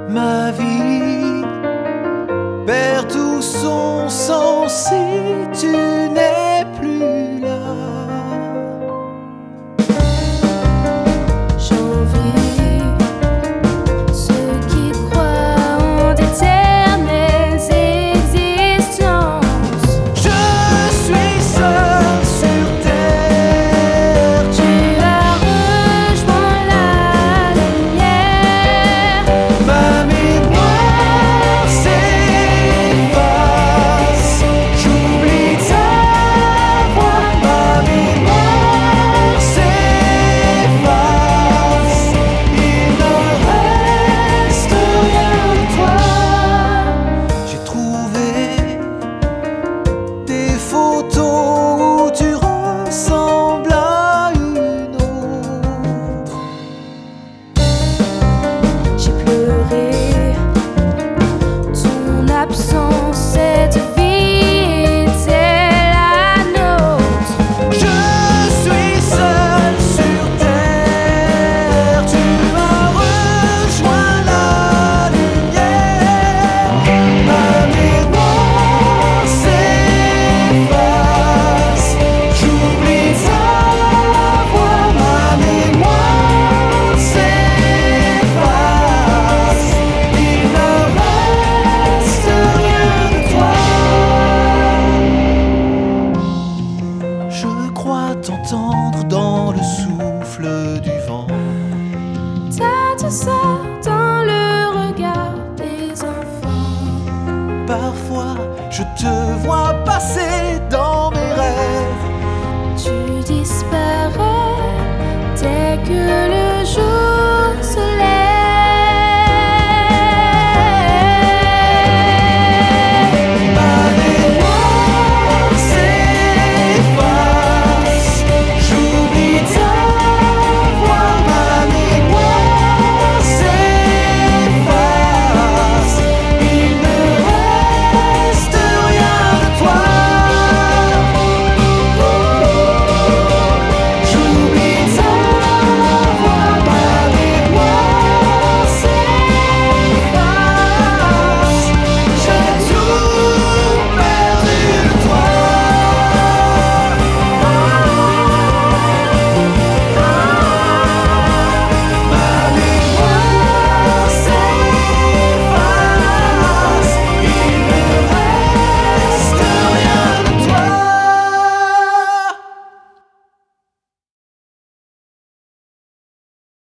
Ma vie perd tout son sens si tu n'es plus là. J'envie ceux qui croient en d'éternelles existences. Je suis seul sur terre. Tu as rejoint la lumière. Ma mémoire s'efface. J'oublie ta voix. Ma mémoire s'efface. Il ne reste rien de toi. J'ai trouvé des photos où tu ressembles à une autre. J'ai pleuré ton absence, cette vie était la nôtre. Je suis seul sur terre. Tu as rejoint la lumière. Ma mémoire s'efface. J'oublie ta voix. Ma mémoire s'efface. Il ne reste rien de toi. Je crois t'entendre dans le souffle du vent. T'as tout ça dans le regard des enfants. Parfois, je te vois passer dans mes rêves.